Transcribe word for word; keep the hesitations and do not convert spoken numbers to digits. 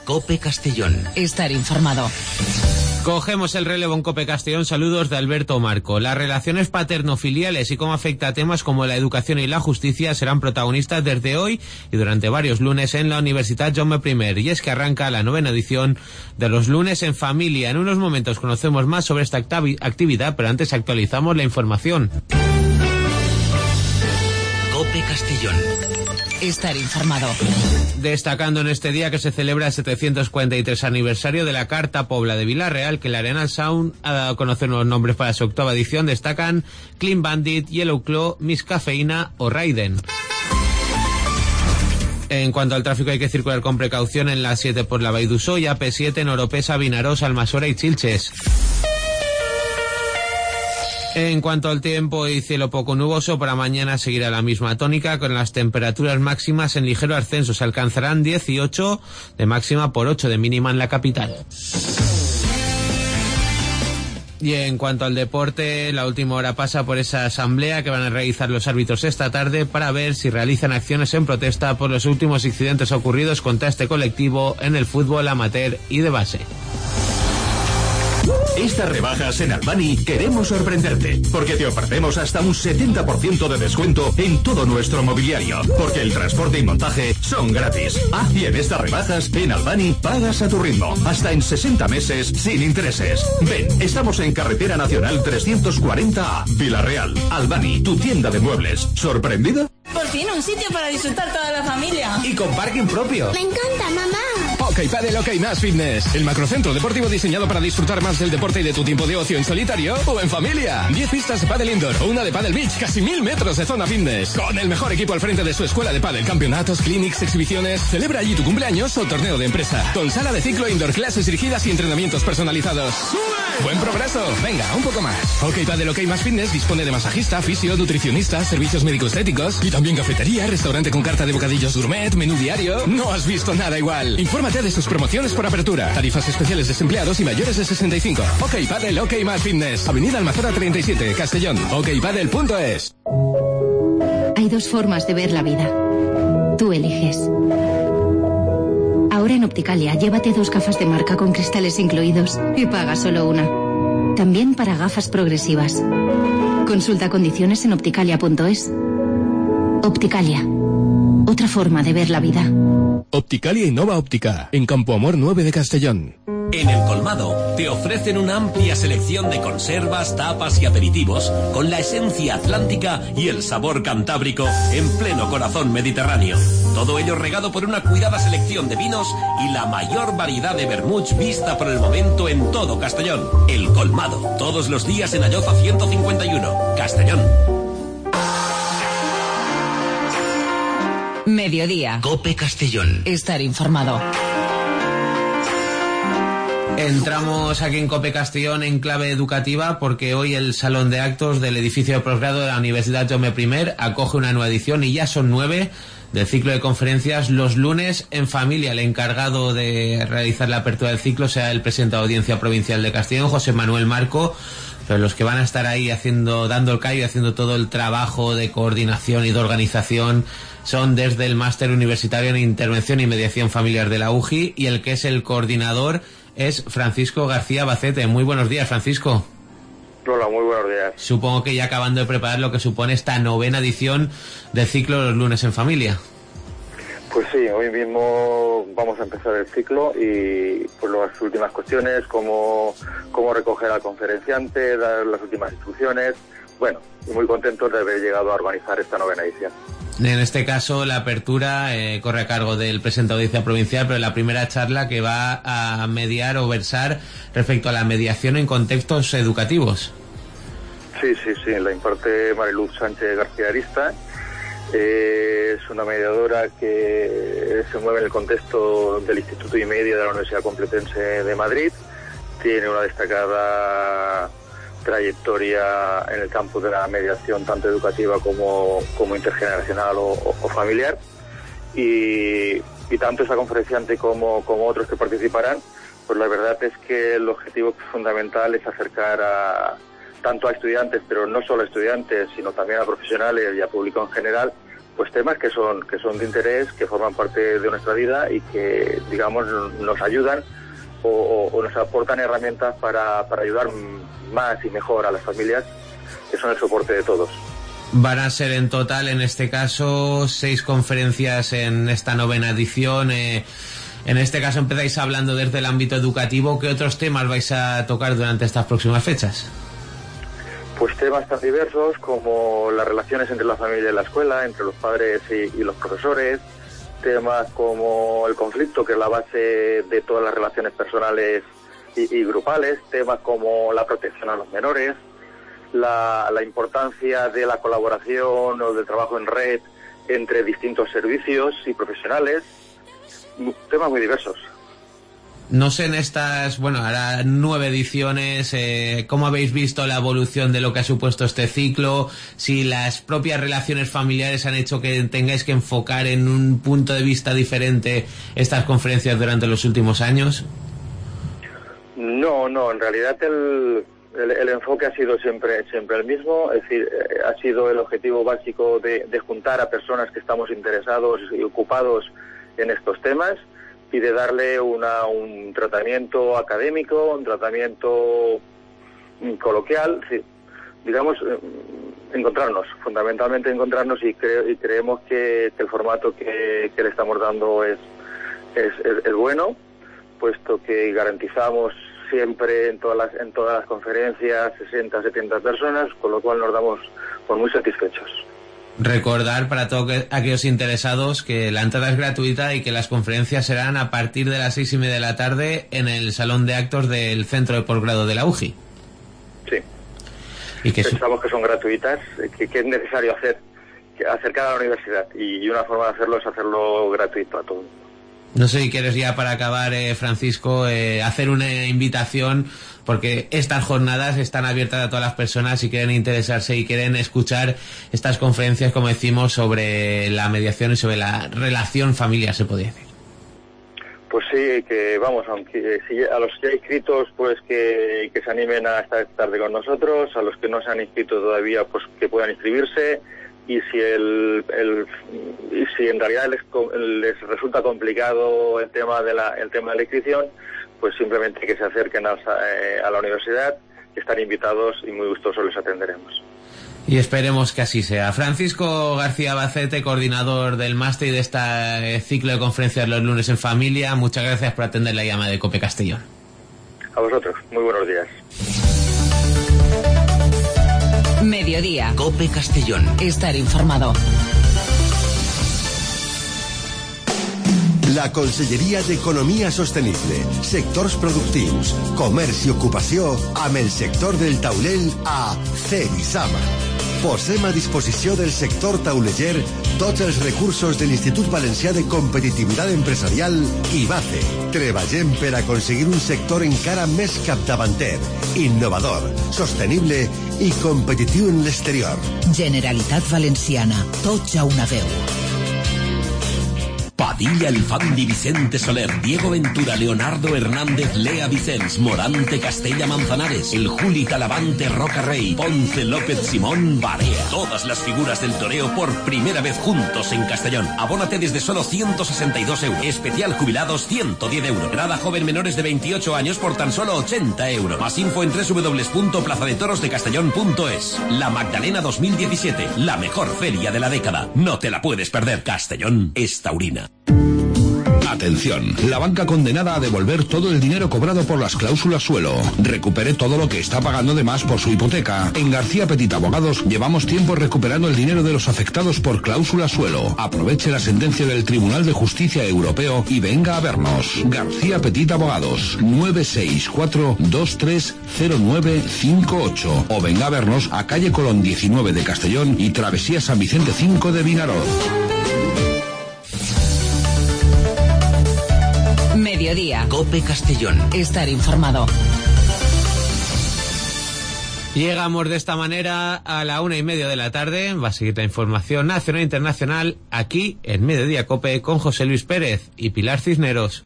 COPE Castellón. Estar informado. Cogemos el relevo en COPE Castellón. Saludos de Alberto Marco. Las relaciones paterno-filiales y cómo afecta a temas como la educación y la justicia serán protagonistas desde hoy y durante varios lunes en la Universitat Jaume primero. Y es que arranca la novena edición de los lunes en familia. En unos momentos conocemos más sobre esta actividad, pero antes actualizamos la información. COPE Castellón. Estar informado. Destacando en este día que se celebra el setecientos cuarenta y tres aniversario de la Carta Pobla de Villarreal, que la Arenal Sound ha dado a conocer nuevos nombres para su octava edición. Destacan Clean Bandit, Yellow Claw, Miss Cafeína o Raiden. En cuanto al tráfico, hay que circular con precaución en la siete por la Vall d'Uixó y A P siete en Oropesa, Vinarós, Almasora y Chilches. En cuanto al tiempo y cielo poco nuboso, para mañana seguirá la misma tónica, con las temperaturas máximas en ligero ascenso. Se alcanzarán dieciocho de máxima por ocho de mínima en la capital. Y en cuanto al deporte, la última hora pasa por esa asamblea que van a realizar los árbitros esta tarde para ver si realizan acciones en protesta por los últimos incidentes ocurridos contra este colectivo en el fútbol amateur y de base. Estas rebajas en Albani queremos sorprenderte, porque te ofrecemos hasta un setenta por ciento de descuento en todo nuestro mobiliario, porque el transporte y montaje son gratis. Ah, y en estas rebajas, en Albani, pagas a tu ritmo, hasta en sesenta meses sin intereses. Ven, estamos en Carretera Nacional trescientos cuarenta A, Villarreal. Albani, tu tienda de muebles. ¿Sorprendido? Por fin, un sitio para disfrutar toda la familia. Y con parking propio. Me encanta, mamá. OK Padel, OK Más Fitness. El macrocentro deportivo diseñado para disfrutar más del deporte y de tu tiempo de ocio en solitario o en familia. diez pistas de pádel indoor o una de pádel beach. Casi mil metros de zona fitness. Con el mejor equipo al frente de su escuela de pádel. Campeonatos, clinics, exhibiciones. Celebra allí tu cumpleaños o torneo de empresa. Con sala de ciclo indoor, clases dirigidas y entrenamientos personalizados. ¡Sube! ¡Buen progreso! Venga, un poco más. OK Padel, OK Más Fitness dispone de masajista, fisio, nutricionista, servicios médico-estéticos y también cafetería, restaurante con carta de bocadillos gourmet, menú diario. No has visto nada igual. Infórmate de sus promociones por apertura, tarifas especiales desempleados y mayores de sesenta y cinco. OK Padel, OK Más Fitness. Avenida Almazora treinta y siete, Castellón. ok padel punto es. Hay dos formas de ver la vida. Tú eliges. Ahora en Opticalia, llévate dos gafas de marca con cristales incluidos y paga solo una. También para gafas progresivas. Consulta condiciones en opticalia punto es. Opticalia. Otra forma de ver la vida. Opticalia Innova Óptica, en Campo Amor nueve de Castellón. En El Colmado te ofrecen una amplia selección de conservas, tapas y aperitivos con la esencia atlántica y el sabor cantábrico en pleno corazón mediterráneo. Todo ello regado por una cuidada selección de vinos y la mayor variedad de vermuts vista por el momento en todo Castellón. El Colmado, todos los días en Alloza ciento cincuenta y uno, Castellón. Mediodía. COPE Castellón. Estar informado. Entramos aquí en COPE Castellón en clave educativa porque hoy el salón de actos del edificio de posgrado de la Universidad Jaume primero acoge una nueva edición y ya son nueve del ciclo de conferencias Los lunes en familia. El encargado de realizar la apertura del ciclo será el presidente de Audiencia Provincial de Castellón, José Manuel Marco, pero los que van a estar ahí haciendo, dando el callo y haciendo todo el trabajo de coordinación y de organización son desde el Máster Universitario en Intervención y Mediación Familiar de la U J I, y el que es el coordinador es Francisco García Bacete. Muy buenos días, Francisco. Hola, muy buenos días. Supongo que ya acabando de preparar lo que supone esta novena edición del ciclo Los lunes en familia. Pues sí, hoy mismo vamos a empezar el ciclo y pues las últimas cuestiones, cómo, cómo recoger al conferenciante, dar las últimas instrucciones. Bueno, y muy contentos de haber llegado a organizar esta novena edición. En este caso, la apertura eh, corre a cargo del presidente de Audiencia Provincial, pero la primera charla que va a mediar o versar respecto a la mediación en contextos educativos. Sí, sí, sí, la imparte Mariluz Sánchez García Arista. Eh, es una mediadora que se mueve en el contexto del Instituto y Media de la Universidad Complutense de Madrid. Tiene una destacada trayectoria en el campo de la mediación tanto educativa como, como intergeneracional o, o familiar y, y tanto esta conferenciante como, como otros que participarán, pues la verdad es que el objetivo fundamental es acercar a tanto a estudiantes, pero no solo a estudiantes, sino también a profesionales y a público en general, pues temas que son que son de interés, que forman parte de nuestra vida y que, digamos, nos ayudan o, o, o nos aportan herramientas para, para ayudar más y mejor a las familias, que son el soporte de todos. Van a ser en total, en este caso, seis conferencias en esta novena edición. Eh, en este caso empezáis hablando desde el ámbito educativo. ¿Qué otros temas vais a tocar durante estas próximas fechas? Pues temas tan diversos como las relaciones entre la familia y la escuela, entre los padres y, y los profesores, temas como el conflicto, que es la base de todas las relaciones personales y, y grupales, temas como la protección a los menores, la, la importancia de la colaboración o del trabajo en red entre distintos servicios y profesionales, temas muy diversos. No sé en estas, bueno, ahora nueve ediciones, eh, ¿cómo habéis visto la evolución de lo que ha supuesto este ciclo? Si las propias relaciones familiares han hecho que tengáis que enfocar en un punto de vista diferente estas conferencias durante los últimos años. No, no, en realidad el, el, el enfoque ha sido siempre, siempre el mismo, es decir, eh, ha sido el objetivo básico de, de juntar a personas que estamos interesados y ocupados en estos temas, y de darle una, un tratamiento académico, un tratamiento coloquial, sí, digamos, encontrarnos, fundamentalmente encontrarnos, y, cre y creemos que, que el formato que, que le estamos dando es, es, es, es bueno, puesto que garantizamos siempre en todas las, en todas las conferencias sesenta, setenta personas, con lo cual nos damos por muy satisfechos. Recordar para todos aquellos interesados que la entrada es gratuita y que las conferencias serán a partir de las seis y media de la tarde en el salón de actos del Centro de Posgrado de la U G I. Sí. Y que pensamos que son gratuitas, que, que es necesario hacer, que acercar a la universidad, y una forma de hacerlo es hacerlo gratuito a todo el mundo. No sé si quieres ya para acabar, eh, Francisco, eh, hacer una invitación, porque estas jornadas están abiertas a todas las personas si quieren interesarse y quieren escuchar estas conferencias, como decimos, sobre la mediación y sobre la relación familiar, se podría decir. Pues sí, que vamos, aunque si a los que hay inscritos, pues que, que se animen a estar tarde con nosotros, a los que no se han inscrito todavía, pues que puedan inscribirse. Y si el, el y si en realidad les, les resulta complicado el tema de la el tema de la inscripción, pues simplemente que se acerquen a, eh, a la universidad, que están invitados y muy gustosos les atenderemos. Y esperemos que así sea. Francisco García Bacete, coordinador del máster y de este ciclo de conferencias los lunes en familia, muchas gracias por atender la llamada de COPE Castellón. A vosotros, muy buenos días. Mediodía. COPE Castellón. Estar informado. La Conselleria d'Economia Sostenible, sectors productius, comerç i ocupació amb el sector del taulell a Cerisama. Posem a disposició del sector tauleller tots els recursos de l'Institut Valencià de Competitivitat Empresarial I B A C E. Treballem per aconseguir un sector encara més capdavanter, innovador, sostenible i competitiu en l'exterior. Generalitat Valenciana, tots a una veu. Padilla Elfandi, Vicente Soler, Diego Ventura, Leonardo Hernández, Lea Vicens, Morante, Castella Manzanares, El Juli, Talavante, Roca Rey, Ponce, López Simón, Barea. Todas las figuras del toreo por primera vez juntos en Castellón. Abónate desde solo ciento sesenta y dos euros. Especial jubilados ciento diez euros. Grada joven menores de veintiocho años por tan solo ochenta euros. Más info en doble u doble u doble u punto plaza de toros de castellón punto es. La Magdalena dos mil diecisiete, la mejor feria de la década. No te la puedes perder. Castellón es taurina. Atención, la banca condenada a devolver todo el dinero cobrado por las cláusulas suelo. Recupere todo lo que está pagando de más por su hipoteca. En García Petit Abogados llevamos tiempo recuperando el dinero de los afectados por cláusula suelo. Aproveche la sentencia del Tribunal de Justicia Europeo y venga a vernos. García Petit Abogados, nueve seis cuatro dos tres cero nueve cinco ocho, o venga a vernos a calle Colón diecinueve de Castellón y Travesía San Vicente cinco de Vinaroz. Mediodía. COPE Castellón. Estar informado. Llegamos de esta manera a la una y media de la tarde. Va a seguir la información nacional e internacional aquí en Mediodía COPE con José Luis Pérez y Pilar Cisneros.